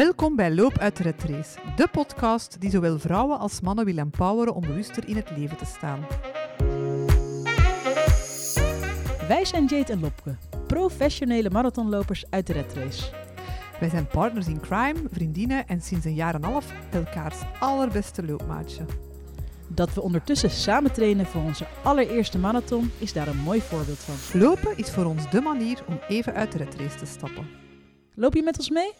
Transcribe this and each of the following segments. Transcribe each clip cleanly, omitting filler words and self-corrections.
Welkom bij Loop uit de Red Race, de podcast die zowel vrouwen als mannen wil empoweren om bewuster in het leven te staan. Wij zijn Jade en Lopke, professionele marathonlopers uit de Red Race. Wij zijn partners in crime, vriendinnen en sinds een jaar en een half elkaars allerbeste loopmaatje. Dat we ondertussen samen trainen voor onze allereerste marathon is daar een mooi voorbeeld van. Lopen is voor ons de manier om even uit de Red Race te stappen. Loop je met ons mee?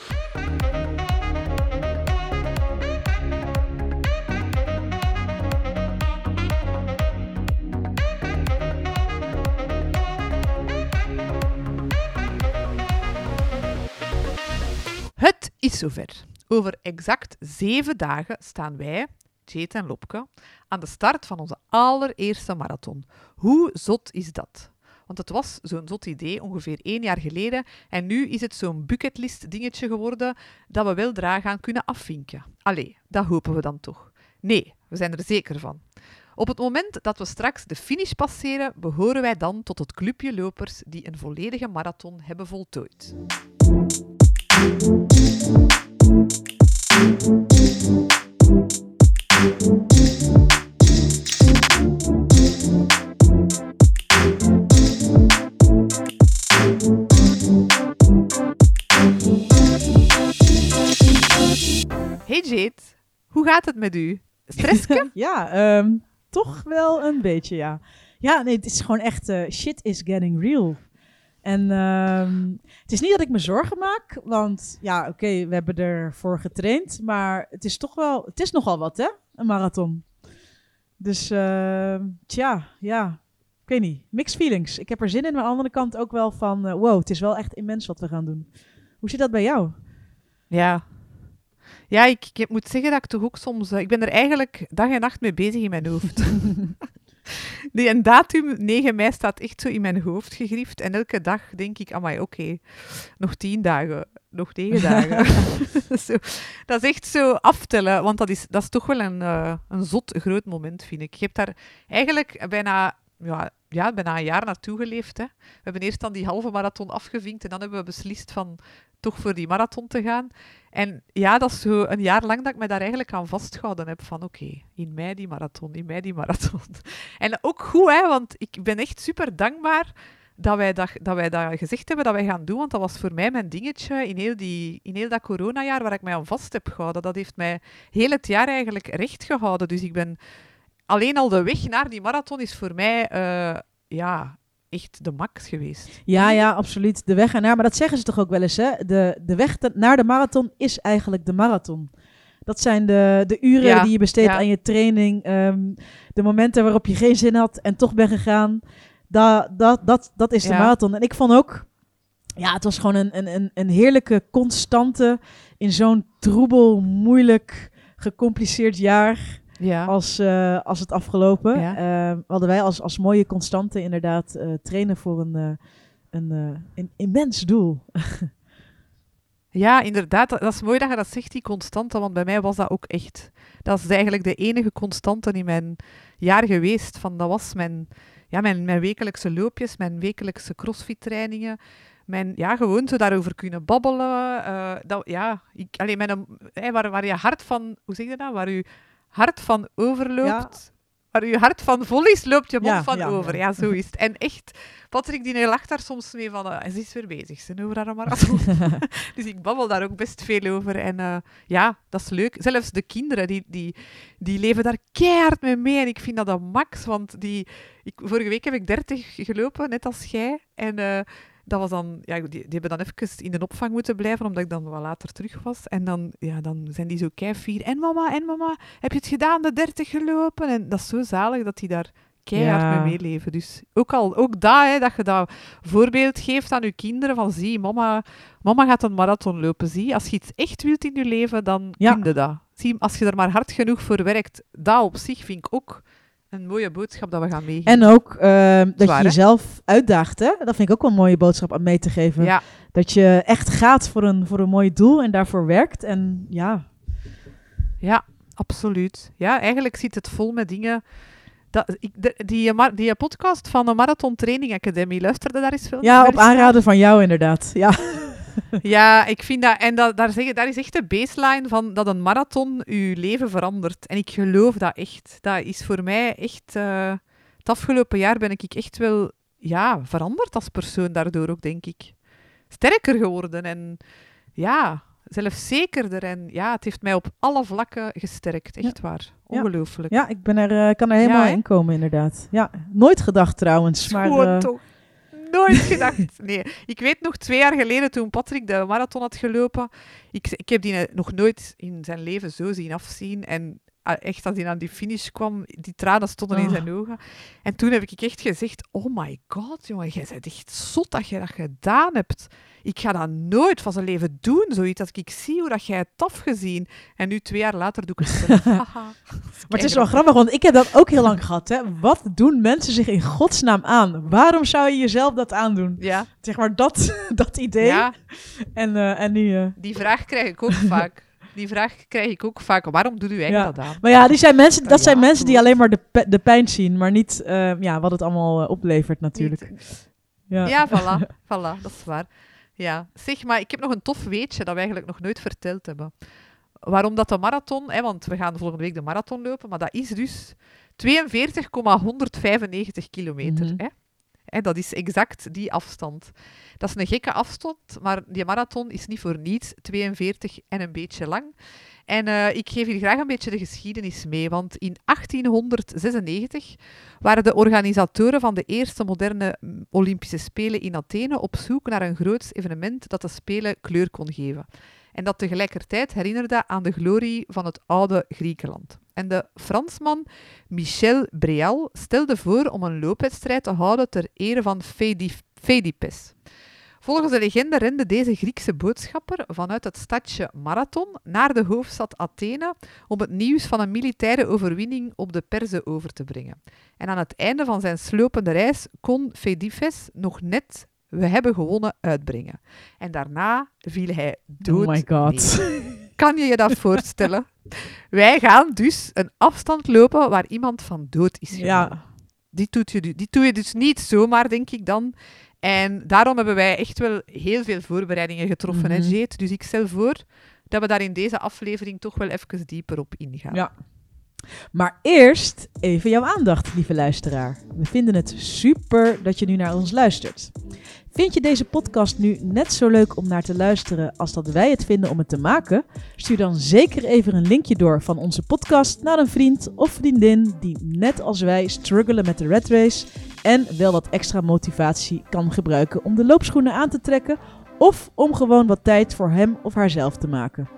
Het is zover. Over exact 7 dagen staan wij, Jade en Lopke, aan de start van onze allereerste marathon. Hoe zot is dat? Want het was zo'n zot idee ongeveer 1 jaar geleden en nu is het zo'n bucketlist dingetje geworden dat we weldra gaan kunnen afvinken. Allee, dat hopen we dan toch. Nee, we zijn er zeker van. Op het moment dat we straks de finish passeren, behoren wij dan tot het clubje lopers die een volledige marathon hebben voltooid. Hey Jade, hoe gaat het met u? Stresske? Ja, toch wel een beetje, ja. Ja, nee, het is gewoon echt, shit is getting real. En het is niet dat ik me zorgen maak, want ja, oké, we hebben ervoor getraind, maar het is nogal wat, hè, een marathon. Dus, tja, ja, ik weet niet, mixed feelings. Ik heb er zin in, maar aan de andere kant ook wel van, wow, het is wel echt immens wat we gaan doen. Hoe zit dat bij jou? Ja, ik moet zeggen dat ik toch ook soms... ik ben er eigenlijk dag en nacht mee bezig in mijn hoofd. Die datum 9 mei staat echt zo in mijn hoofd gegrift. En elke dag denk ik, amai, oké, nog 10 dagen, nog 9 dagen. Zo, dat is echt zo aftellen, want dat is toch wel een zot groot moment, vind ik. Je hebt daar eigenlijk bijna een jaar naartoe geleefd. Hè. We hebben eerst dan die halve marathon afgevinkt en dan hebben we beslist van toch voor die marathon te gaan. En ja, dat is zo een jaar lang dat ik me daar eigenlijk aan vastgehouden heb van oké, in mei die marathon. En ook goed, hè, want ik ben echt super dankbaar dat wij dat gezegd hebben dat wij gaan doen, want dat was voor mij mijn dingetje in heel dat coronajaar waar ik mij aan vast heb gehouden. Dat heeft mij heel het jaar eigenlijk recht gehouden. Dus ik ben alleen al de weg naar die marathon is voor mij echt de max geweest. Ja, absoluut. De weg ernaar. Maar dat zeggen ze toch ook wel eens, hè? De weg naar de marathon is eigenlijk de marathon. Dat zijn de uren die je besteedt aan je training. De momenten waarop je geen zin had en toch ben gegaan. Dat is de marathon. En ik vond ook... Ja, het was gewoon een heerlijke constante in zo'n troebel, moeilijk, gecompliceerd jaar... Ja. Als het afgelopen. Ja. Hadden wij als mooie constante inderdaad trainen voor een immens doel. Ja, inderdaad. Dat is mooi dat je dat zegt, die constante, want bij mij was dat ook echt... Dat is eigenlijk de enige constante in mijn jaar geweest. Dat was mijn wekelijkse loopjes, mijn wekelijkse crossfit-trainingen. Gewoon zo daarover kunnen babbelen. Waar je hart van... Hoe zeg je dat? Waar je hart van overloopt. Waar je hart van vol is, loopt je mond van over. Ja, zo is het. En echt, Patrick die lacht daar soms mee van... ze is weer bezig, ze over haar marathon. Dus ik babbel daar ook best veel over. En dat is leuk. Zelfs de kinderen, die leven daar keihard mee. En ik vind dat max, want vorige week heb ik 30 gelopen, net als jij. En... dat was dan, die hebben dan even in de opvang moeten blijven, omdat ik dan wat later terug was. En dan zijn die zo keifier. En mama, heb je het gedaan, de 30 gelopen? En dat is zo zalig dat die daar keihard mee meeleven. Dus ook dat, dat je dat voorbeeld geeft aan je kinderen, van zie, mama gaat een marathon lopen. Zie, als je iets echt wilt in je leven, dan kun je dat. Zie, als je er maar hard genoeg voor werkt, dat op zich vind ik ook... een mooie boodschap dat we gaan meegeven. En ook dat je jezelf uitdaagt. Hè? Dat vind ik ook wel een mooie boodschap om mee te geven. Ja. Dat je echt gaat voor een mooi doel en daarvoor werkt. En ja. Ja, absoluut. Ja, eigenlijk zit het vol met dingen... Die podcast van de Marathon Training Academy, luisterde daar eens veel naar? Ja, op aanraden van jou inderdaad. Ja. Ja, ik vind dat... En daar is echt de baseline van dat een marathon je leven verandert. En ik geloof dat echt. Dat is voor mij echt... het afgelopen jaar ben ik echt wel veranderd als persoon daardoor ook, denk ik. Sterker geworden en zelfzekerder. En het heeft mij op alle vlakken gesterkt. Echt waar. Ongelooflijk. Ja, ik kan er helemaal in komen, inderdaad. Ja, nooit gedacht trouwens. Gewoon toch. Nooit gedacht. Nee, ik weet nog 2 jaar geleden toen Patrick de marathon had gelopen. Ik heb die nog nooit in zijn leven zo zien afzien. En echt, als hij aan die finish kwam, die tranen stonden in zijn ogen. En toen heb ik echt gezegd, oh my god, jongen, jij bent echt zot dat je dat gedaan hebt. Ik ga dat nooit van zijn leven doen, zoiets. Dat ik zie hoe dat jij het afgezien. En nu 2 jaar later doe ik het zelf. Maar het is wel grappig, want ik heb dat ook heel lang gehad. Hè? Wat doen mensen zich in godsnaam aan? Waarom zou je jezelf dat aandoen? Ja. Zeg maar dat idee. Ja. En nu... Die vraag krijg ik ook vaak. Waarom doet u eigenlijk dat aan? Maar ja, zijn mensen die alleen maar de pijn zien, maar niet wat het allemaal oplevert natuurlijk. Ja, voilà, dat is waar. Ja, zeg maar, ik heb nog een tof weetje dat we eigenlijk nog nooit verteld hebben. Waarom dat de marathon, want we gaan volgende week de marathon lopen, maar dat is dus 42,195 kilometer. Mm-hmm. Dat is exact die afstand. Dat is een gekke afstand, maar die marathon is niet voor niets 42 en een beetje lang. En ik geef hier graag een beetje de geschiedenis mee, want in 1896 waren de organisatoren van de eerste moderne Olympische Spelen in Athene op zoek naar een groots evenement dat de Spelen kleur kon geven. En dat tegelijkertijd herinnerde aan de glorie van het oude Griekenland. En de Fransman Michel Breal stelde voor om een loopwedstrijd te houden ter ere van Pheidippes. Volgens de legende rende deze Griekse boodschapper vanuit het stadje Marathon naar de hoofdstad Athene om het nieuws van een militaire overwinning op de Perzen over te brengen. En aan het einde van zijn slopende reis kon Pheidippes nog net "We hebben gewonnen" uitbrengen. En daarna viel hij dood. Oh my god. Neer. Kan je dat voorstellen? Wij gaan dus een afstand lopen waar iemand van dood is gevallen. Ja. Die doe je dus niet zomaar, denk ik dan. En daarom hebben wij echt wel heel veel voorbereidingen getroffen, hè, Jeet? Dus ik stel voor dat we daar in deze aflevering toch wel even dieper op ingaan. Ja. Maar eerst even jouw aandacht, lieve luisteraar. We vinden het super dat je nu naar ons luistert. Vind je deze podcast nu net zo leuk om naar te luisteren als dat wij het vinden om het te maken? Stuur dan zeker even een linkje door van onze podcast naar een vriend of vriendin die net als wij struggelen met de red race en wel wat extra motivatie kan gebruiken om de loopschoenen aan te trekken of om gewoon wat tijd voor hem of haarzelf te maken.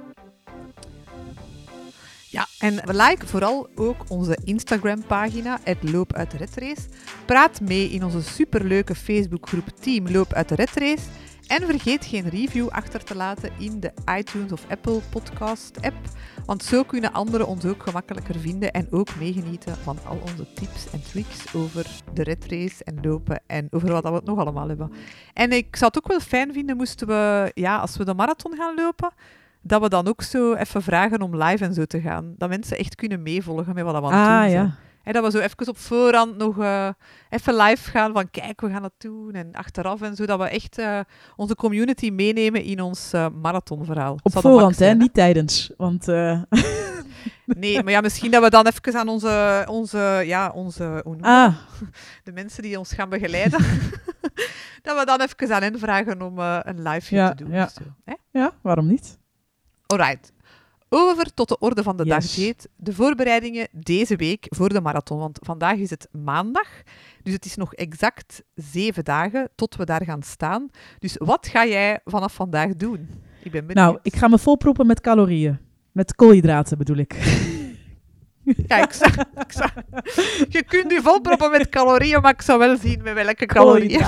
Ja, en like vooral ook onze Instagram-pagina, @loopuitderedrace. Praat mee in onze superleuke Facebookgroep Team Loop uit de Red Race. En vergeet geen review achter te laten in de iTunes of Apple Podcast-app. Want zo kunnen anderen ons ook gemakkelijker vinden en ook meegenieten van al onze tips en tricks over de Red Race en lopen en over wat we het nog allemaal hebben. En ik zou het ook wel fijn vinden moesten we, als we de marathon gaan lopen, dat we dan ook zo even vragen om live en zo te gaan. Dat mensen echt kunnen meevolgen met wat we aan het doen zijn. Ja. En dat we zo even op voorhand nog even live gaan van kijk, we gaan het doen. En achteraf en zo, dat we echt onze community meenemen in ons marathonverhaal. Op voorhand, hè? Niet tijdens. Want... Nee, maar misschien dat we dan even aan onze de mensen die ons gaan begeleiden, dat we dan even aan hen vragen om een live te doen. Ja. Of zo, hè? Ja, waarom niet? Alright. Over tot de orde van de dag, Yes. Jeet. De voorbereidingen deze week voor de marathon. Want vandaag is het maandag. Dus het is nog exact 7 dagen tot we daar gaan staan. Dus wat ga jij vanaf vandaag doen? Ik ben benieuwd. Nou, ik ga me volproppen met calorieën. Met koolhydraten bedoel ik. Kijk, je kunt je volproppen met calorieën, maar ik zou wel zien met welke calorieën.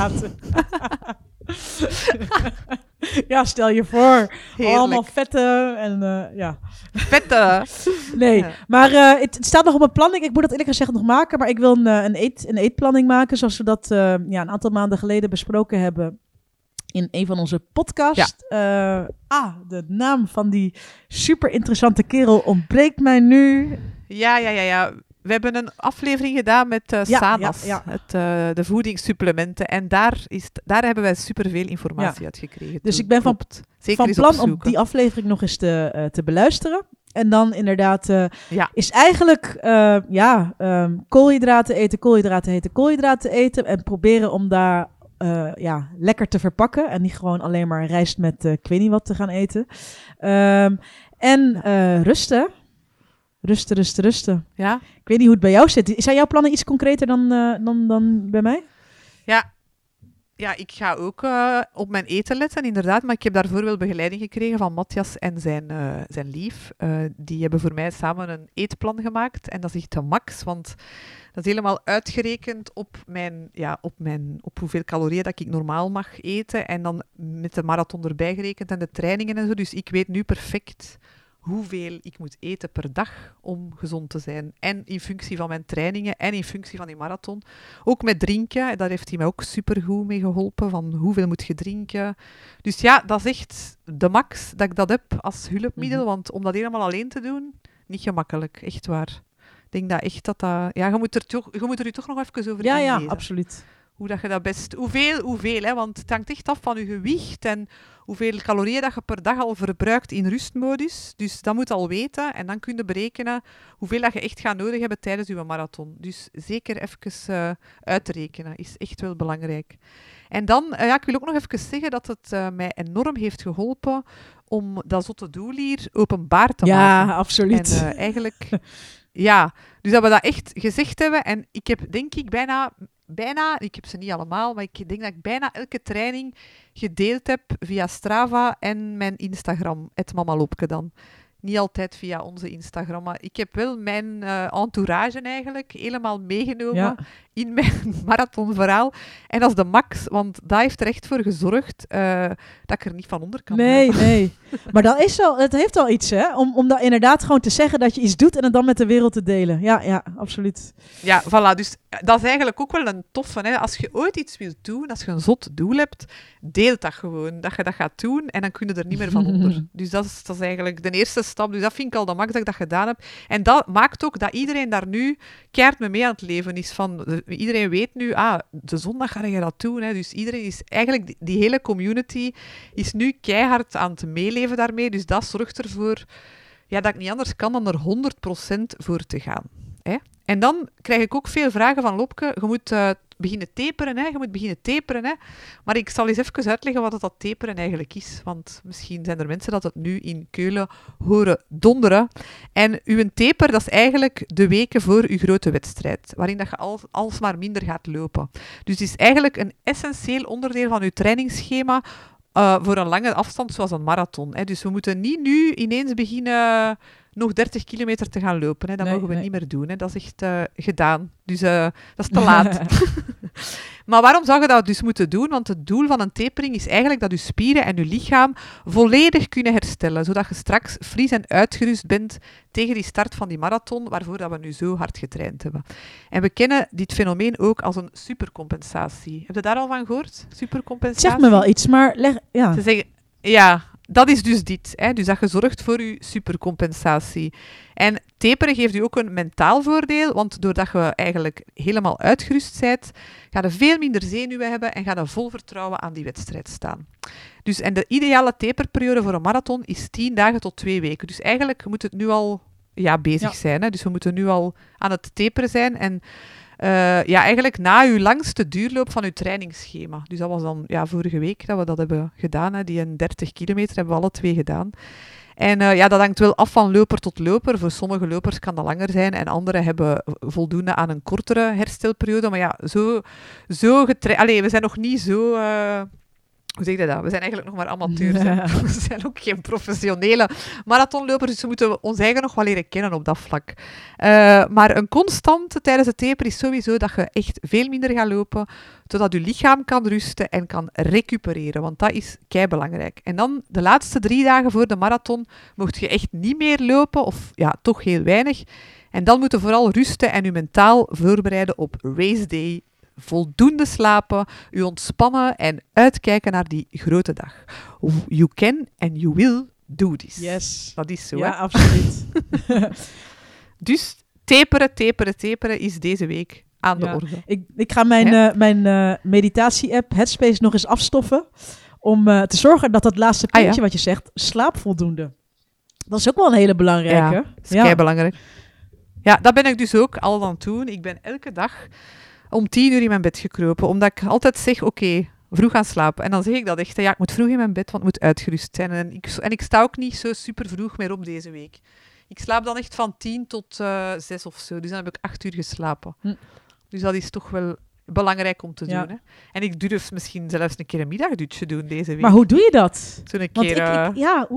Ja, stel je voor. Heerlijk. Allemaal vette en ja. Vette. Nee, Ja. maar het staat nog op mijn planning. Ik moet dat eerlijk gezegd nog maken. Maar ik wil een eetplanning maken. Zoals we dat een aantal maanden geleden besproken hebben. In een van onze podcasts. De naam van die super interessante kerel ontbreekt mij nu. Ja. We hebben een aflevering gedaan met Sanas, de voedingssupplementen. En daar hebben wij superveel informatie uit gekregen. Dus ik ben van plan om die aflevering nog eens te beluisteren. En dan inderdaad is eigenlijk koolhydraten eten. En proberen om daar lekker te verpakken. En niet gewoon alleen maar rijst met ik weet niet wat te gaan eten. Rusten. Rusten. Ja? Ik weet niet hoe het bij jou zit. Zijn jouw plannen iets concreter dan bij mij? Ja, ik ga ook op mijn eten letten, inderdaad. Maar ik heb daarvoor wel begeleiding gekregen van Matthias en zijn lief. Die hebben voor mij samen een eetplan gemaakt. En dat is echt de max, want dat is helemaal uitgerekend op hoeveel calorieën dat ik normaal mag eten. En dan met de marathon erbij gerekend en de trainingen en zo. Dus ik weet nu perfect hoeveel ik moet eten per dag om gezond te zijn. En in functie van mijn trainingen en in functie van die marathon. Ook met drinken, daar heeft hij mij ook supergoed mee geholpen, van hoeveel moet je drinken. Dus ja, dat is echt de max dat ik dat heb als hulpmiddel, want om dat helemaal alleen te doen, niet gemakkelijk, echt waar. Ik denk dat echt dat... Ja, je moet er u toch nog even over inlezen. Ja, absoluut. Hoe dat je dat best... Hoeveel, hè? Want het hangt echt af van je gewicht en hoeveel calorieën dat je per dag al verbruikt in rustmodus. Dus dat moet je al weten. En dan kun je berekenen hoeveel dat je echt gaat nodig hebben tijdens je marathon. Dus zeker even uitrekenen is echt wel belangrijk. En dan, ik wil ook nog even zeggen dat het mij enorm heeft geholpen om dat zotte doel hier openbaar te maken. Ja, absoluut. En eigenlijk... Ja, dus dat we dat echt gezegd hebben. En ik heb denk ik bijna, ik heb ze niet allemaal, maar ik denk dat ik bijna elke training gedeeld heb via Strava en mijn Instagram, @mamaloopke dan. Niet altijd via onze Instagram, maar ik heb wel mijn entourage eigenlijk helemaal meegenomen in mijn marathonverhaal. En dat is de max, want dat heeft er echt voor gezorgd dat ik er niet van onder kan. Nee. Maar het heeft wel iets, hè? Om dat inderdaad gewoon te zeggen dat je iets doet en het dan met de wereld te delen. Ja, absoluut. Ja, voilà. Dus dat is eigenlijk ook wel een toffe. Hè? Als je ooit iets wilt doen, als je een zot doel hebt, deel dat gewoon. Dat je dat gaat doen en dan kun je er niet meer van onder. Dus dat is eigenlijk de eerste stap. Dus dat vind ik al de max dat ik dat gedaan heb. En dat maakt ook dat iedereen daar nu keihard mee aan het leven is. Iedereen weet nu, de zondag ga je dat doen. Hè? Dus iedereen is eigenlijk, die hele community is nu keihard aan het meeleven daarmee. Dus dat zorgt ervoor dat ik niet anders kan dan er 100% voor te gaan. Hè? En dan krijg ik ook veel vragen van Lopke, je moet beginnen taperen, hè. Maar ik zal eens even uitleggen wat dat taperen eigenlijk is. Want misschien zijn er mensen dat het nu in Keulen horen donderen. En uw taper, dat is eigenlijk de weken voor uw grote wedstrijd, waarin dat je alsmaar minder gaat lopen. Dus het is eigenlijk een essentieel onderdeel van uw trainingsschema voor een lange afstand, zoals een marathon. Hè. Dus we moeten niet nu ineens beginnen nog 30 kilometer te gaan lopen. Hè. Dat mogen we niet meer doen. Hè. Dat is echt gedaan. Dus dat is te laat. Maar waarom zou je dat dus moeten doen? Want het doel van een tapering is eigenlijk dat je spieren en je lichaam volledig kunnen herstellen, zodat je straks fris en uitgerust bent tegen die start van die marathon, waarvoor dat we nu zo hard getraind hebben. En we kennen dit fenomeen ook als een supercompensatie. Heb je daar al van gehoord? Supercompensatie? Zeg me wel iets, maar Ze zeggen, dat is dus dit. Hè? Dus dat je zorgt voor je supercompensatie. En taperen geeft u ook een mentaal voordeel, want doordat je eigenlijk helemaal uitgerust bent, ga je veel minder zenuwen hebben en ga je vol vertrouwen aan die wedstrijd staan. Dus, en de ideale taperperiode voor een marathon is 10 dagen tot 2 weken. Dus eigenlijk moet het nu al bezig zijn. Hè? Dus we moeten nu al aan het taperen zijn. En eigenlijk na uw langste duurloop van uw trainingsschema. Dus dat was dan vorige week dat we dat hebben gedaan. Hè. Die 30 kilometer hebben we alle 2 gedaan. En dat hangt wel af van loper tot loper. Voor sommige lopers kan dat langer zijn en anderen hebben voldoende aan een kortere herstelperiode. Maar we zijn nog niet zo... Hoe zeg je dat? We zijn eigenlijk nog maar amateurs. Hè? We zijn ook geen professionele marathonlopers, dus we moeten ons eigen nog wel leren kennen op dat vlak. Maar een constante tijdens het taper is sowieso dat je echt veel minder gaat lopen, zodat je lichaam kan rusten en kan recupereren, want dat is keibelangrijk. En dan de laatste 3 dagen voor de marathon mocht je echt niet meer lopen, of toch heel weinig. En dan moet je vooral rusten en je mentaal voorbereiden op race day, voldoende slapen, u ontspannen en uitkijken naar die grote dag. You can and you will do this. Yes. Dat is zo, ja, hè? Absoluut. Dus taperen is deze week aan de orde. Ik ga mijn meditatie-app Headspace nog eens afstoffen. Om te zorgen dat laatste puntje wat je zegt, slaap voldoende. Dat is ook wel een hele belangrijke. Ja, dat is keibelangrijk. Ja, dat ben ik dus ook al aan het doen. Ik ben elke dag om 10 uur in mijn bed gekropen. Omdat ik altijd zeg, oké, vroeg gaan slapen. En dan zeg ik dat echt, ik moet vroeg in mijn bed, want het moet uitgerust zijn. En ik sta ook niet zo super vroeg meer op deze week. Ik slaap dan echt van 10 tot 6 of zo. Dus dan heb ik 8 uur geslapen. Dus dat is toch wel belangrijk om te doen. Hè? En ik durf misschien zelfs een keer een middagdutje doen deze week. Maar hoe doe je dat? Zo'n keer...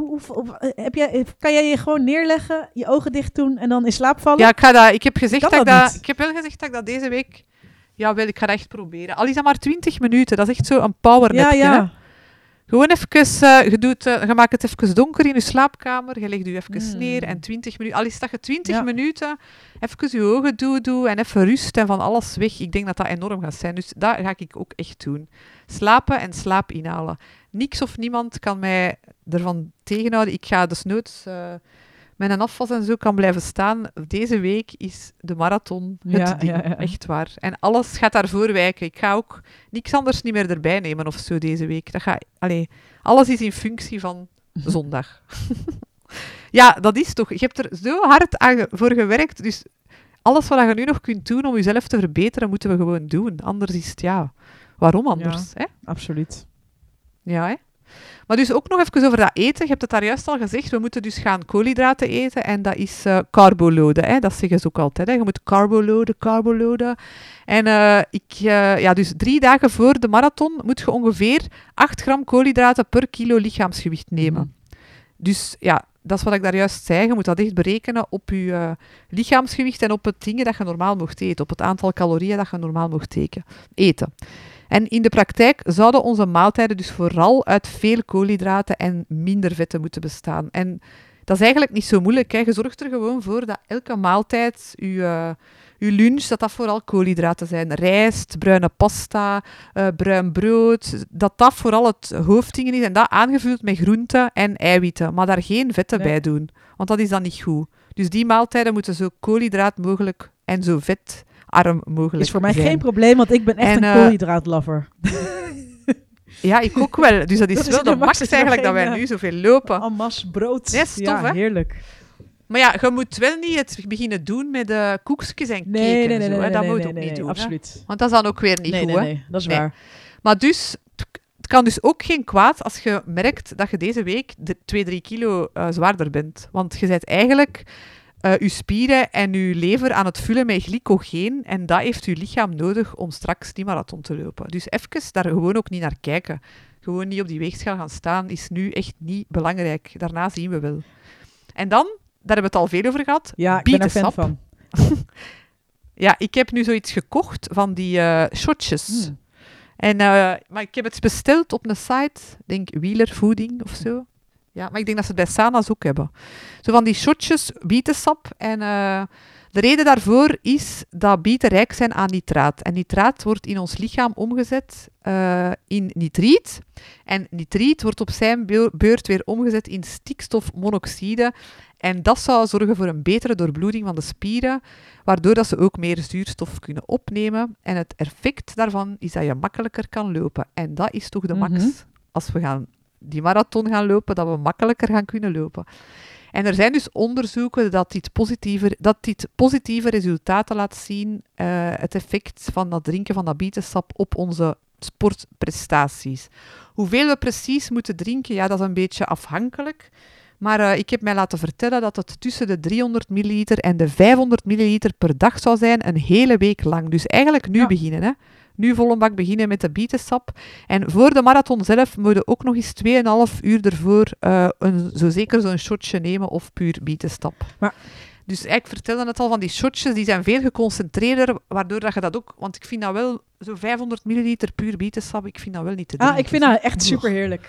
kan jij je gewoon neerleggen, je ogen dicht doen en dan in slaap vallen? Ja, ik heb wel gezegd dat ik dat deze week... Ja, ik ga dat echt proberen. Al is dat maar 20 minuten. Dat is echt zo een powernapje. Ja. Gewoon even, je maakt het even donker in je slaapkamer, je legt je even neer en 20 minuten, al is dat je 20 minuten even je ogen doe en even rust en van alles weg. Ik denk dat dat enorm gaat zijn, dus dat ga ik ook echt doen. Slapen en slaap inhalen. Niks of niemand kan mij ervan tegenhouden. Ik ga desnoods met een afwas en zo kan blijven staan. Deze week is de marathon het ding, echt waar. En alles gaat daarvoor wijken. Ik ga ook niks anders niet meer erbij nemen of zo deze week. Alles is in functie van zondag. Ja, dat is toch... Je hebt er zo hard voor gewerkt, dus alles wat je nu nog kunt doen om jezelf te verbeteren, moeten we gewoon doen. Anders is het, waarom anders? Ja, hè? Absoluut. Ja, hè? Maar dus ook nog even over dat eten. Je hebt het daar juist al gezegd. We moeten dus gaan koolhydraten eten. En dat is carboloden. Hè? Dat zeggen ze ook altijd. Hè? Je moet carboloden. En dus 3 dagen voor de marathon moet je ongeveer 8 gram koolhydraten per kilo lichaamsgewicht nemen. Dus ja, dat is wat ik daar juist zei. Je moet dat echt berekenen op je lichaamsgewicht en op het dingen dat je normaal mocht eten. Op het aantal calorieën dat je normaal mocht eten. En in de praktijk zouden onze maaltijden dus vooral uit veel koolhydraten en minder vetten moeten bestaan. En dat is eigenlijk niet zo moeilijk. Hè. Je zorgt er gewoon voor dat elke maaltijd, je lunch, dat vooral koolhydraten zijn. Rijst, bruine pasta, bruin brood. Dat vooral het hoofddingen is. En dat aangevuld met groenten en eiwitten. Maar daar geen vetten bij doen. Want dat is dan niet goed. Dus die maaltijden moeten zo koolhydraat mogelijk en zo vetarm mogelijk is voor mij zijn. geen probleem, want ik ben echt een koolhydraatlover. Ja, ik ook wel. Dus dat is wel de max eigenlijk dat wij nu zoveel lopen. En masse brood. Nee, stof, hè? Heerlijk. Maar ja, je moet wel niet het beginnen doen met de koekjes en cake en zo. Dat moet je ook niet doen. Absoluut. Hè? Want dat is dan ook weer niet goed. Hè? Nee, dat is waar. Maar dus, het kan dus ook geen kwaad als je merkt dat je deze week 2-3 kilo zwaarder bent. Want je bent eigenlijk je spieren en je lever aan het vullen met glycogeen. En dat heeft je lichaam nodig om straks die marathon te lopen. Dus even daar gewoon ook niet naar kijken. Gewoon niet op die weegschaal gaan staan is nu echt niet belangrijk. Daarna zien we wel. En dan, daar hebben we het al veel over gehad. Ja, ik ben er fan van. Ja, ik heb nu zoiets gekocht van die shotjes. Maar ik heb het besteld op een site, denk Wielervoeding of zo. Ja, maar ik denk dat ze het bij Sana's ook hebben. Zo van die shotjes bietensap. En de reden daarvoor is dat bieten rijk zijn aan nitraat. En nitraat wordt in ons lichaam omgezet in nitriet. En nitriet wordt op zijn beurt weer omgezet in stikstofmonoxide. En dat zou zorgen voor een betere doorbloeding van de spieren, waardoor dat ze ook meer zuurstof kunnen opnemen. En het effect daarvan is dat je makkelijker kan lopen. En dat is toch de max als we die marathon gaan lopen, dat we makkelijker gaan kunnen lopen. En er zijn dus onderzoeken dat dit positieve resultaten laat zien, het effect van dat drinken van dat bietensap op onze sportprestaties. Hoeveel we precies moeten drinken, ja, dat is een beetje afhankelijk. Maar ik heb mij laten vertellen dat het tussen de 300 milliliter en de 500 milliliter per dag zou zijn, een hele week lang. Dus eigenlijk nu beginnen, hè. Nu volle bak beginnen met de bietensap. En voor de marathon zelf moet je ook nog eens 2,5 uur ervoor zeker zo'n shotje nemen of puur bietensap. Maar dus ik vertelde het al, van die shotjes, die zijn veel geconcentreerder, waardoor dat je dat ook... Want ik vind dat wel, zo 500 milliliter puur bietensap, ik vind dat wel niet te drinken. Ik vind dat echt super heerlijk.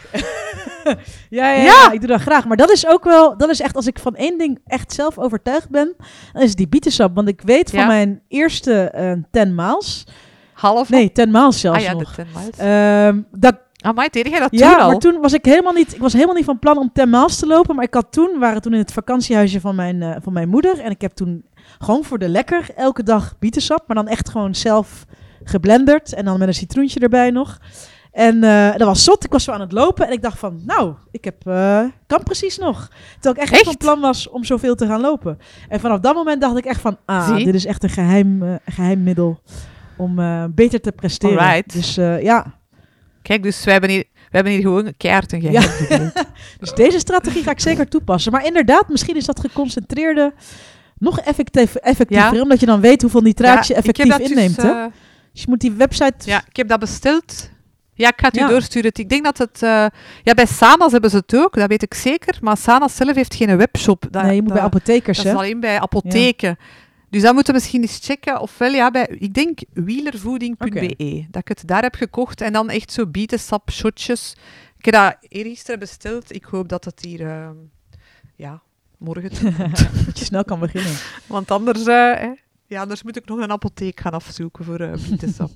Ja, ik doe dat graag. Maar dat is ook wel, dat is echt, als ik van één ding echt zelf overtuigd ben, dan is het die bietensap. Want ik weet van mijn eerste 10 miles... Half? Nee, 10 miles zelfs nog. De 10 miles. Amai, deed jij dat toen al? Ja, maar toen was ik helemaal niet van plan om 10 miles te lopen. Maar waren toen in het vakantiehuisje van mijn moeder. En ik heb toen Gewoon voor de lekker. Elke dag bietensap, maar dan echt gewoon zelf geblenderd. En dan met een citroentje erbij nog. En dat was zot. Ik was zo aan het lopen en ik dacht van, nou, ik kan precies nog. Terwijl ik echt niet van plan was om zoveel te gaan lopen. En vanaf dat moment dacht ik echt van, dit is echt een geheim middel om beter te presteren. Alright. Dus ja. Kijk, dus we hebben hier gewoon keihard een geheim. Dus deze strategie ga ik zeker toepassen. Maar inderdaad, misschien is dat geconcentreerde nog effectiever, omdat je dan weet hoeveel nitraat je effectief inneemt. Dus je moet die website... Ja, ik heb dat besteld. Ja, ik ga het u doorsturen. Ik denk dat het... bij Sanas hebben ze het ook, dat weet ik zeker. Maar Sanas zelf heeft geen webshop. Nee, je moet bij apothekers, Dat is alleen bij apotheken. Ja. Dus dat moeten we misschien eens checken. Ofwel, bij, ik denk, wielervoeding.be. Dat ik het daar heb gekocht. En dan echt zo bietensap, shotjes. Ik heb dat eergisteren besteld. Ik hoop dat het hier... morgen komt. Dat je snel kan beginnen. Want anders... anders moet ik nog een apotheek gaan afzoeken voor bietensap.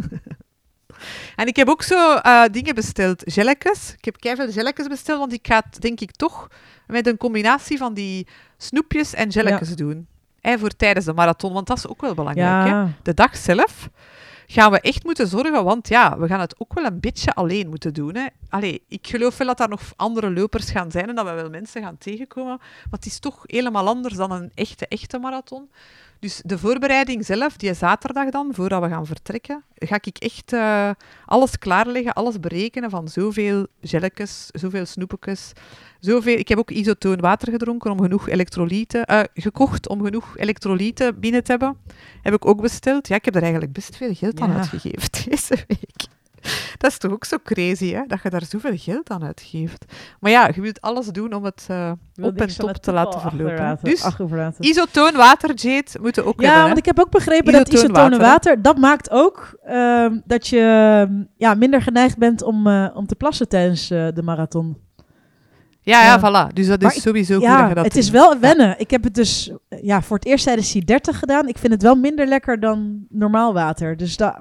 En ik heb ook zo dingen besteld, gelletjes. Ik heb keiveel gelletjes besteld, want ik ga het denk ik toch met een combinatie van die snoepjes en gelletjes doen. Voor tijdens de marathon, want dat is ook wel belangrijk. Ja. Hè? De dag zelf gaan we echt moeten zorgen, want we gaan het ook wel een beetje alleen moeten doen. Hè? Allee, ik geloof wel dat er nog andere lopers gaan zijn en dat we wel mensen gaan tegenkomen. Maar het is toch helemaal anders dan een echte marathon. Dus de voorbereiding zelf, die zaterdag dan, voordat we gaan vertrekken, ga ik echt alles klaarleggen, alles berekenen van zoveel gelletjes, zoveel snoepjes, zoveel... Ik heb ook isotoon water gedronken om genoeg elektrolyten... gekocht om genoeg elektrolyten binnen te hebben. Heb ik ook besteld. Ja, ik heb er eigenlijk best veel geld aan uitgegeven deze week. Dat is toch ook zo crazy, hè? Dat je daar zoveel geld aan uitgeeft. Maar ja, je wilt alles doen om het op en top te laten verlopen. Dus isotoon water, Jade, moeten ook hebben. Ja, want ik heb ook begrepen dat isotoon water, dat maakt ook dat je minder geneigd bent om te plassen tijdens de marathon. Ja, voilà. Dus dat is sowieso goed dat je dat het doet. is wel wennen. Ik heb het dus voor het eerst tijdens die 30 gedaan. Ik vind het wel minder lekker dan normaal water. Dus dat...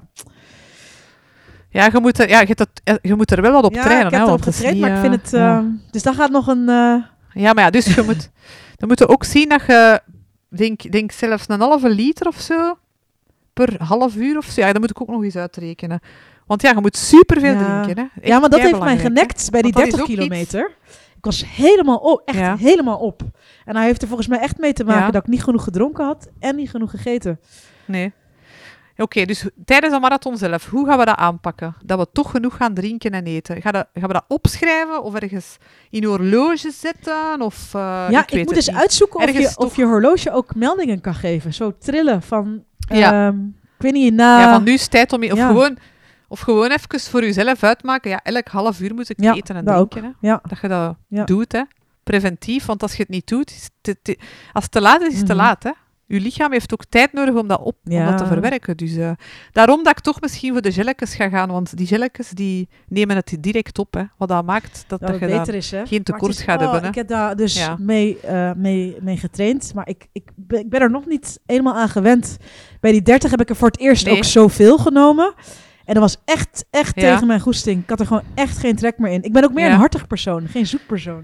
Ja, je moet er wel wat op trainen. Ik heb erop getraind, maar ik vind het... Dus dat gaat nog een... Ja, maar dus je moet... Dan moet je ook zien dat je... Denk zelfs een halve liter of zo... Per half uur of zo. Ja, dat moet ik ook nog eens uitrekenen. Want je moet superveel drinken. Hè. Ja, maar dat heeft mij genekt bij die 30 kilometer. Ik was helemaal op. Helemaal op. En hij heeft er volgens mij echt mee te maken dat ik niet genoeg gedronken had en niet genoeg gegeten. Nee. Oké, dus tijdens de marathon zelf, hoe gaan we dat aanpakken? Dat we toch genoeg gaan drinken en eten. Gaan we dat opschrijven of ergens in je horloge zetten? Of, ik moet eens uitzoeken of je horloge ook meldingen kan geven. Zo trillen van... ik weet niet, van nu is het tijd om je... Of gewoon even voor jezelf uitmaken. Ja, elk half uur moet ik eten en drinken. Hè? Ja. Dat je dat doet, hè. Preventief. Want als je het niet doet, als het te laat is het te laat, hè. Je lichaam heeft ook tijd nodig om dat te verwerken. Dus daarom dat ik toch misschien voor de gelletjes ga gaan. Want die gelletjes die nemen het direct op. Hè. Wat dat maakt dat je beter is, hè? Geen tekort gaat hebben. Hè. Ik heb daar dus mee getraind. Maar ik ben er nog niet helemaal aan gewend. Bij die 30 heb ik er voor het eerst ook zoveel genomen. En dat was echt tegen mijn goesting. Ik had er gewoon echt geen trek meer in. Ik ben ook meer een hartig persoon, geen zoet persoon.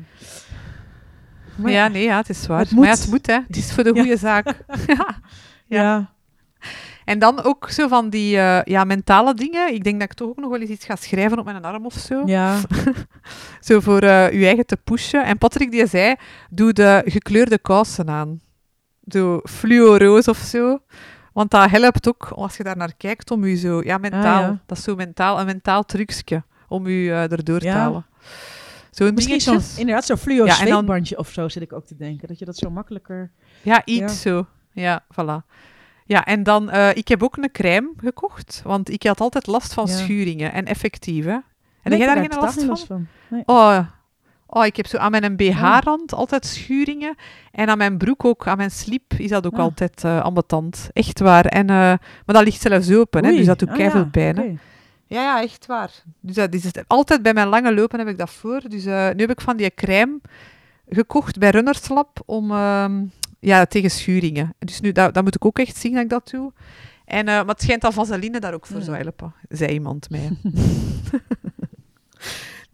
Maar het is waar. Maar het moet, hè. Het is voor de goede zaak. Ja. En dan ook zo van die mentale dingen. Ik denk dat ik toch ook nog wel eens iets ga schrijven op mijn arm of zo. Ja. Zo voor je eigen te pushen. En Patrick die zei, doe de gekleurde kousen aan. Zo fluoroos of zo. Want dat helpt ook, als je daar naar kijkt, om je zo... Ja, mentaal. Ja. Dat is zo een mentaal trucje om je erdoor te halen. Misschien zo'n fluo zweetbandje of zo zit ik ook te denken. Dat je dat zo makkelijker... Ja, iets zo. Ja, voilà. Ja, en dan... ik heb ook een crème gekocht, want ik had altijd last van schuringen. En effectief, hè. En heb jij daar geen last van? Nee. Ik heb zo aan mijn BH-rand altijd schuringen. En aan mijn broek ook, aan mijn slip is dat ook altijd ambetant. Echt waar. En, maar dat ligt zelfs open, hè, dus dat doet keiveel pijn. Okay. Ja, echt waar. Dus dat is altijd bij mijn lange lopen heb ik dat voor. Dus nu heb ik van die crème gekocht bij Runnerslab om tegen schuringen. Dus nu, dat moet ik ook echt zien dat ik dat doe. En, maar het schijnt dat vaseline daar ook voor zou helpen, zei iemand mij.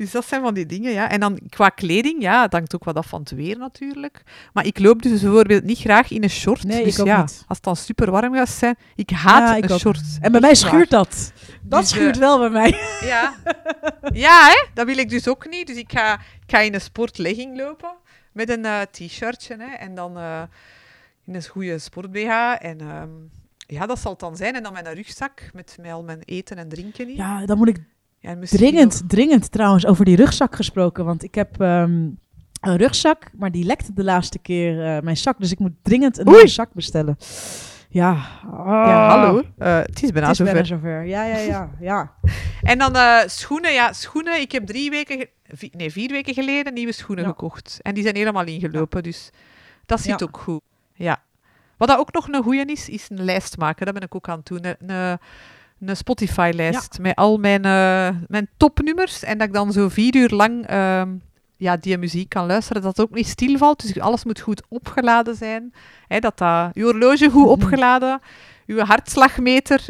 Dus dat zijn van die dingen, ja. En dan qua kleding, ja, het hangt ook wat af van het weer natuurlijk. Maar ik loop dus bijvoorbeeld niet graag in een short. Nee, dus ik ook ja, niet. als het dan super warm gaat zijn, ik haat een short. En bij mij schuurt dat. Dat Dus, schuurt wel bij mij. Ja, ja hè? Dat wil ik dus ook niet. Dus ik ga in een sportlegging lopen met een t-shirtje. Hè? En dan in een goede sport-BH. En ja, dat zal het dan zijn. En dan met een rugzak met al mijn eten en drinken in. Ja, dan moet ik Ja, en dringend trouwens over die rugzak gesproken. Want ik heb een rugzak, maar die lekte de laatste keer mijn zak. Dus ik moet dringend een nieuwe zak bestellen. Ja. Ja, hallo. Het is bijna zover. Ja. En dan schoenen. Ja, schoenen. Ik heb 4 weken geleden nieuwe schoenen gekocht. En die zijn helemaal ingelopen. Dus dat zit ook goed. Ja. Wat dat ook nog een goeie is een lijst maken. Dat ben ik ook aan het doen. Een Spotify-lijst met al mijn topnummers. En dat ik dan zo 4 uur lang die muziek kan luisteren. Dat het ook niet stilvalt. Dus alles moet goed opgeladen zijn. Hè, uw horloge goed opgeladen. Uw hartslagmeter,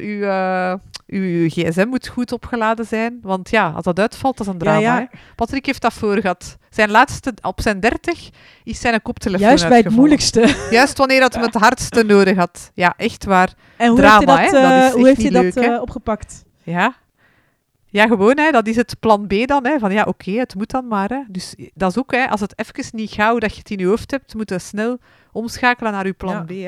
uw gsm moet goed opgeladen zijn. Want ja, als dat uitvalt, dat is een drama. Ja. Hè? Patrick heeft dat voor gehad. Op zijn 30 is zijn koptelefoon juist bij het moeilijkste. Juist wanneer hij het hardste nodig had. Ja, echt waar. En hoe drama, heeft hij dat opgepakt? Ja. Ja, gewoon, hè, dat is het plan B dan. Hè, van ja, oké, het moet dan maar. Hè. Dus dat is ook, hè, als het even niet gauw dat je het in je hoofd hebt, moet je snel omschakelen naar je plan B. Hè.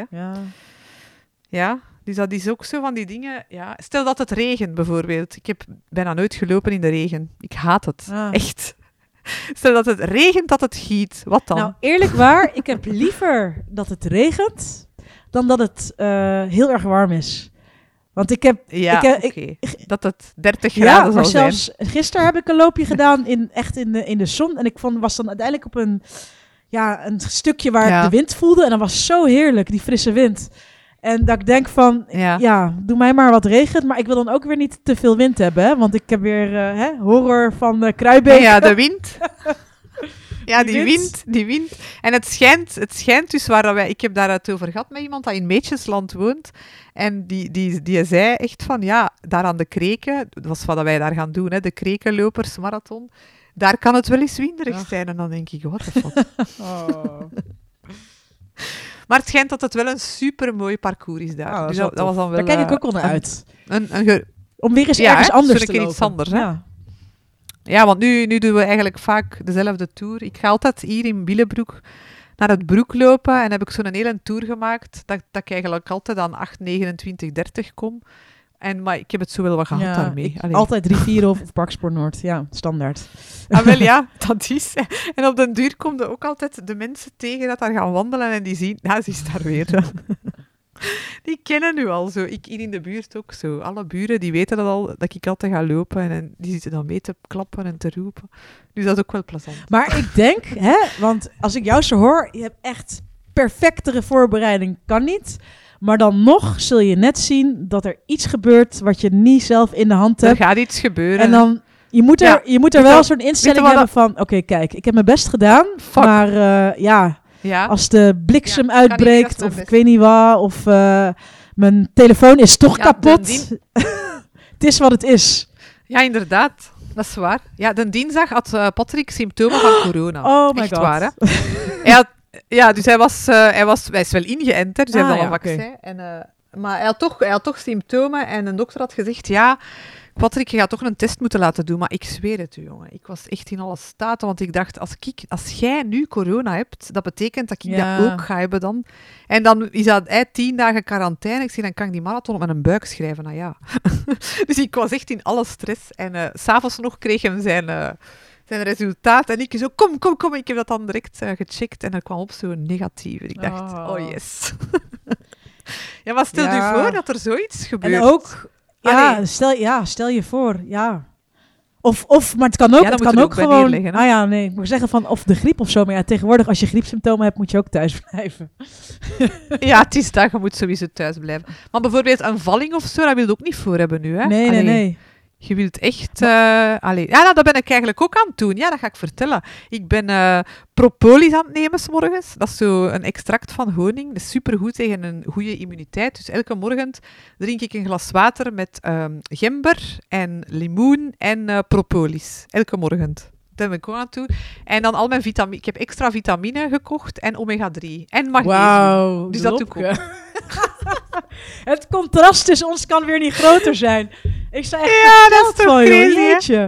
Ja, dus dat is ook zo van die dingen. Ja. Stel dat het regent, bijvoorbeeld. Ik heb bijna nooit gelopen in de regen. Ik haat het. Echt. Stel dat het regent, dat het giet. Wat dan? Nou, eerlijk waar, ik heb liever dat het regent dan dat het heel erg warm is. Want ik heb... dat het 30 graden zal zijn. Ja, maar zelfs gisteren heb ik een loopje gedaan in de zon. En ik was dan uiteindelijk op een stukje waar ik de wind voelde. En dat was zo heerlijk, die frisse wind. En dat ik denk van, doe mij maar wat regen. Maar ik wil dan ook weer niet te veel wind hebben. Hè? Want ik heb weer horror van Kruijbeek. Ja, de wind. Ja, die wind. En het schijnt dus ik heb daar het over gehad met iemand dat in Meetjesland woont. En die zei echt van, ja, daar aan de Kreken, dat was wat wij daar gaan doen, hè, de Krekenlopersmarathon, daar kan het wel eens winderig zijn. En dan denk ik, what the fuck. Maar het schijnt dat het wel een supermooi parcours is daar. Dus dat was dan wel, daar kijk ik ook al naar uit. Om weer eens ergens anders te lopen. Iets anders, hè? Ja, want nu doen we eigenlijk vaak dezelfde tour. Ik ga altijd hier in Billebroek naar het Broek lopen en heb ik zo'n hele tour gemaakt dat ik eigenlijk altijd aan 8, 29, 30 kom. Maar ik heb het zo wel wat gehad daarmee. Altijd Rivierenhof of Parkspoor Noord. Ja, standaard. Ah, wel ja, dat is. En op den duur kom je ook altijd de mensen tegen dat daar gaan wandelen en die zien, ze is daar weer. Die kennen nu al zo. Ik hier in de buurt ook zo. Alle buren die weten dat al, dat ik altijd ga lopen en die zitten dan mee te klappen en te roepen. Dus dat is ook wel plezant. Maar ik denk, want als ik jou zo hoor, je hebt echt perfectere voorbereiding, kan niet. Maar dan nog zul je net zien dat er iets gebeurt wat je niet zelf in de hand hebt. Er gaat iets gebeuren. En dan, je moet er wel zo'n instelling hebben van, oké, kijk, ik heb mijn best gedaan, maar als de bliksem uitbreekt of ik weet niet wat, of mijn telefoon is toch kapot. Het is wat het is. Ja, inderdaad. Dat is waar. Ja, de dinsdag had Patrick symptomen van corona. Oh my god. Waar, hè? Dus hij is wel ingeënt, hè, dus hij heeft al een vaccin. Okay. Maar hij had toch symptomen en een dokter had gezegd, ja, Patrick, je gaat toch een test moeten laten doen. Maar ik zweer het u, jongen. Ik was echt in alle staten, want ik dacht, als jij nu corona hebt, dat betekent dat ik dat ook ga hebben dan. En dan is dat 10 dagen quarantaine. Ik zeg, dan kan ik die marathon op mijn buik schrijven. Nou ja. Dus ik was echt in alle stress. En 's avonds nog kreeg hem zijn resultaat. En ik zo, kom. Ik heb dat dan direct gecheckt. En er kwam op zo negatief. En ik dacht, oh yes. Ja, maar stel je voor dat er zoiets gebeurt. En ook... stel je voor, Of, maar het kan ook, het kan ook gewoon... Leggen, ik moet zeggen van, of de griep of zo. Maar ja, tegenwoordig, als je griepsymptomen hebt, moet je ook thuis blijven. Ja, het is dat, je moet sowieso thuis blijven. Maar bijvoorbeeld een valling of zo, dat wil je ook niet voor hebben nu, hè? Nee. Je wilt echt... dat ben ik eigenlijk ook aan het doen. Ja, dat ga ik vertellen. Ik ben propolis aan het nemen 's morgens. Dat is zo een extract van honing. Dat is supergoed tegen een goede immuniteit. Dus elke morgen drink ik een glas water met gember en limoen en propolis. Elke morgen. Dat ben ik ook aan het doen. En dan al mijn vitamine. Ik heb extra vitamine gekocht en omega-3. En magnesium. Wauw, dus dat doe ik ook. Het contrast tussen ons kan weer niet groter zijn. Ik sta echt dat is toch van, crazy, jeetje.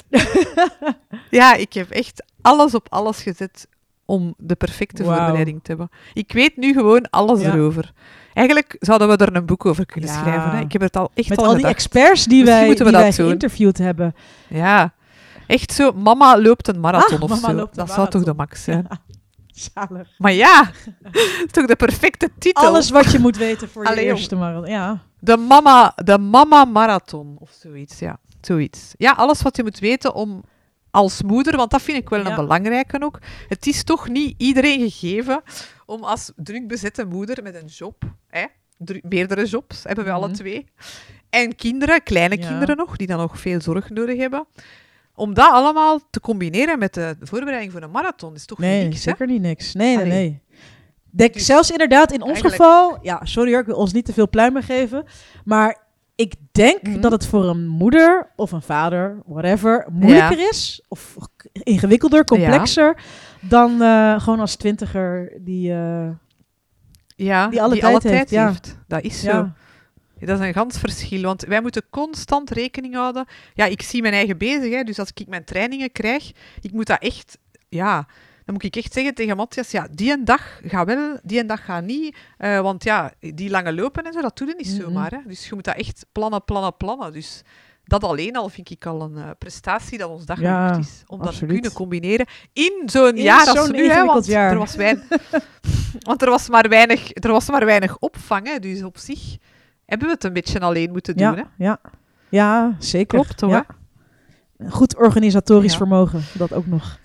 Ja, ik heb echt alles op alles gezet om de perfecte voorbereiding te hebben. Ik weet nu gewoon alles erover. Eigenlijk zouden we er een boek over kunnen schrijven. Hè? Ik heb het al echt met al al gedacht. die experts die wij geïnterviewd hebben. Ja, echt zo, mama loopt een marathon of zo. Dat marathon. zou toch de max zijn? Ja. Zalig. Maar ja, dat is toch de perfecte titel? Alles wat je moet weten voor je eerste marathon. Ja. De mama marathon of zoiets, ja. Zoiets. Ja, alles wat je moet weten om als moeder, want dat vind ik wel een belangrijke ook. Het is toch niet iedereen gegeven om als druk bezette moeder met een job, meerdere jobs hebben we alle twee, en kinderen, kleine kinderen nog, die dan nog veel zorg nodig hebben, om dat allemaal te combineren met de voorbereiding voor een marathon is toch niks, hè? Nee, zeker niet niks. Nee. Denk, dus, zelfs inderdaad in ons geval, sorry hoor, ik wil ons niet te veel pluimen geven, maar ik denk dat het voor een moeder of een vader, whatever, moeilijker is, of ingewikkelder, complexer, dan gewoon als 20er die alle tijd heeft. Ja. Dat is zo. Dat is een gans verschil, want wij moeten constant rekening houden. Ja, ik zie mijn eigen bezig, hè, dus als ik mijn trainingen krijg, ik moet dat echt, dan moet ik echt zeggen tegen Matthias, die een dag gaat wel, die een dag gaat niet, want die lange lopen en zo, dat doe je niet zomaar. Hè. Dus je moet dat echt plannen. Dus dat alleen al vind ik al een prestatie dat ons dag gelukt is, om dat te kunnen combineren in zo'n jaar als nu, hè, want er was want er was maar weinig opvang, hè, dus op zich hebben we het een beetje alleen moeten doen. Ja, zeker. Klopt, toch? Ja. Goed organisatorisch vermogen, dat ook nog.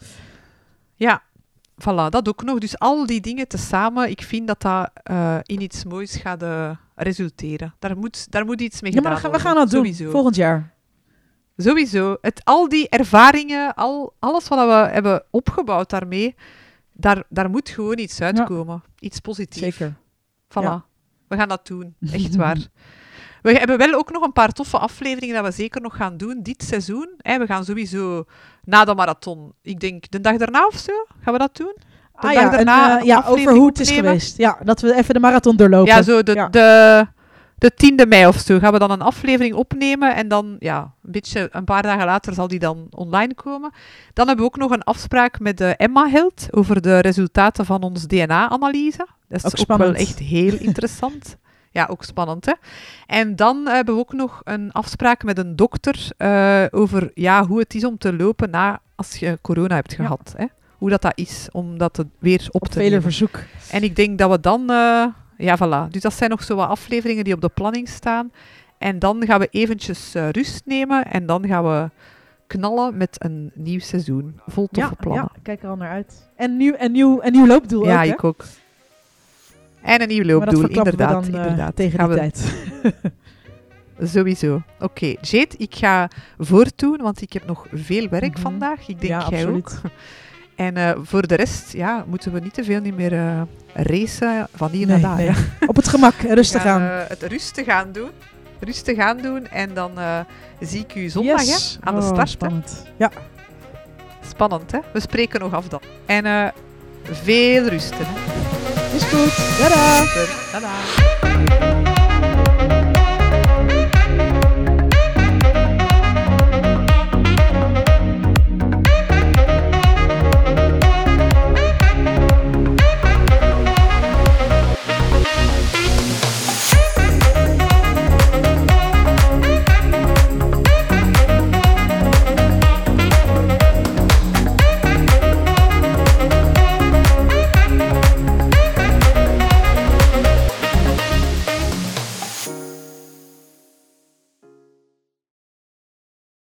Ja, voilà, dat ook nog. Dus al die dingen tezamen, ik vind dat dat in iets moois gaat resulteren. Daar moet iets mee gedaan worden. We gaan dat doen, volgend jaar. Sowieso. Al die ervaringen, alles wat we hebben opgebouwd daarmee, daar moet gewoon iets uitkomen. Ja. Iets positiefs. Zeker. Voilà. Ja. We gaan dat doen, echt waar. We hebben wel ook nog een paar toffe afleveringen dat we zeker nog gaan doen dit seizoen. We gaan sowieso na de marathon, ik denk de dag daarna of zo, gaan we dat doen? De dag daarna over hoe het is geweest. Ja, dat we even de marathon doorlopen. Ja, zo de 10e mei of zo gaan we dan een aflevering opnemen en dan, een paar dagen later zal die dan online komen. Dan hebben we ook nog een afspraak met de Emma Held over de resultaten van ons DNA-analyse. Dat is ook wel echt heel interessant. Ja, ook spannend, hè. En dan hebben we ook nog een afspraak met een dokter over hoe het is om te lopen als je corona hebt gehad. Hè. Hoe dat is, om dat weer op te nemen. Verzoek. En ik denk dat we dan... voilà. Dus dat zijn nog zo wat afleveringen die op de planning staan. En dan gaan we eventjes rust nemen en dan gaan we knallen met een nieuw seizoen. Vol toffe plannen. Ja, kijk er al naar uit. En nieuw loopdoel ook, Ja, ik ook. En een nieuw loopdoel, inderdaad. Tegen die tijd. Sowieso. Oké, Jade, ik ga voortdoen, want ik heb nog veel werk vandaag. Ik denk jij ook. En voor de rest moeten we niet te veel meer racen van hier naar daar. Nee. Op het gemak, rustig aan. Het rustig aan doen. En dan zie ik u zondag aan de start. Spannend. Ja. Spannend, hè? We spreken nog af dan. En veel rusten. Hè? Is goed. Tada. Tada.